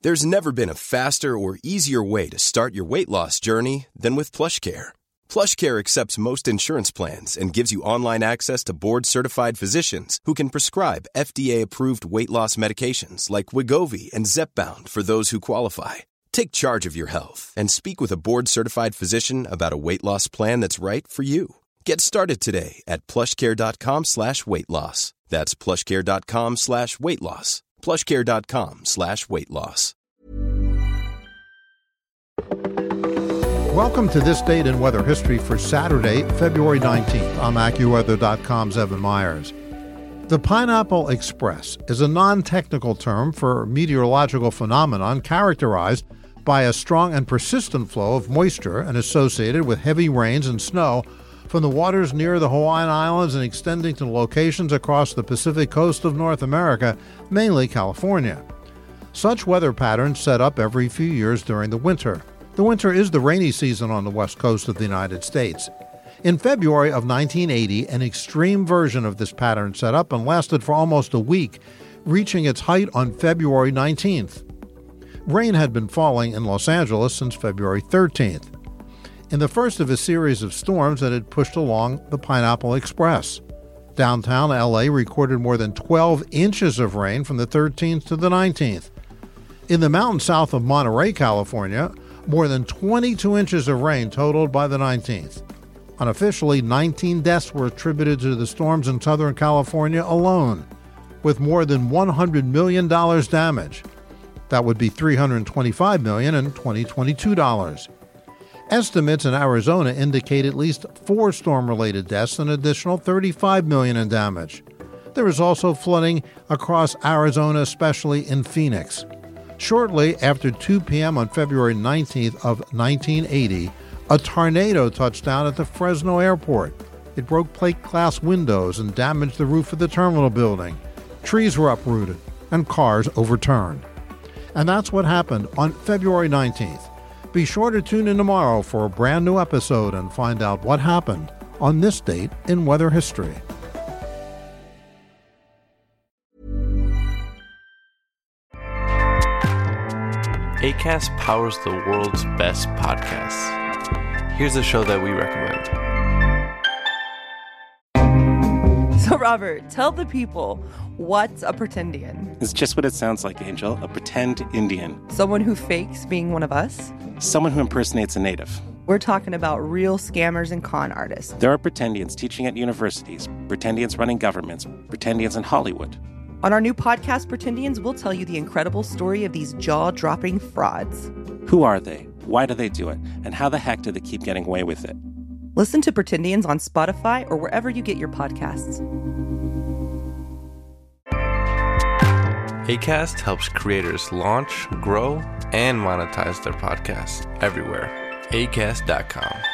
There's never been a faster or easier way to start your weight loss journey than with PlushCare. PlushCare accepts most insurance plans and gives you online access to board-certified physicians who can prescribe FDA-approved weight loss medications like Wegovy and Zepbound for those who qualify. Take charge of your health and speak with a board-certified physician about a weight loss plan that's right for you. Get started today at plushcare.com/weight loss. That's plushcare.com/weight loss. plushcare.com/weight loss. Welcome to This Date in Weather History for Saturday, February 19th. I'm AccuWeather.com's Evan Myers. The Pineapple Express is a non-technical term for a meteorological phenomenon characterized by a strong and persistent flow of moisture and associated with heavy rains and snow from the waters near the Hawaiian Islands and extending to locations across the Pacific coast of North America, mainly California. Such weather patterns set up every few years during the winter. The winter is the rainy season on the west coast of the United States. In February of 1980, an extreme version of this pattern set up and lasted for almost a week, reaching its height on February 19th. Rain had been falling in Los Angeles since February 13th. In the first of a series of storms that had pushed along the Pineapple Express. Downtown LA recorded more than 12 inches of rain from the 13th to the 19th. In the mountains south of Monterey, California, more than 22 inches of rain totaled by the 19th. Unofficially, 19 deaths were attributed to the storms in Southern California alone, with more than $100 million damage. That would be $325 million in 2022 dollars. Estimates in Arizona indicate at least 4 storm-related deaths and an additional $35 million in damage. There is also flooding across Arizona, especially in Phoenix. Shortly after 2 p.m. on February 19th of 1980, a tornado touched down at the Fresno airport. It broke plate glass windows and damaged the roof of the terminal building. Trees were uprooted and cars overturned. And that's what happened on February 19th. Be sure to tune in tomorrow for a brand new episode and find out what happened on this date in weather history. Acast powers the world's best podcasts. Here's a show that we recommend. So, Robert, tell the people, what's a pretendian? It's just what it sounds like, Angel. A pretend Indian. Someone who fakes being one of us? Someone who impersonates a native. We're talking about real scammers and con artists. There are pretendians teaching at universities, pretendians running governments, pretendians in Hollywood. On our new podcast, Pretendians, we'll tell you the incredible story of these jaw-dropping frauds. Who are they? Why do they do it? And how the heck do they keep getting away with it? Listen to Pretendians on Spotify or wherever you get your podcasts. Acast helps creators launch, grow, and monetize their podcasts everywhere. Acast.com.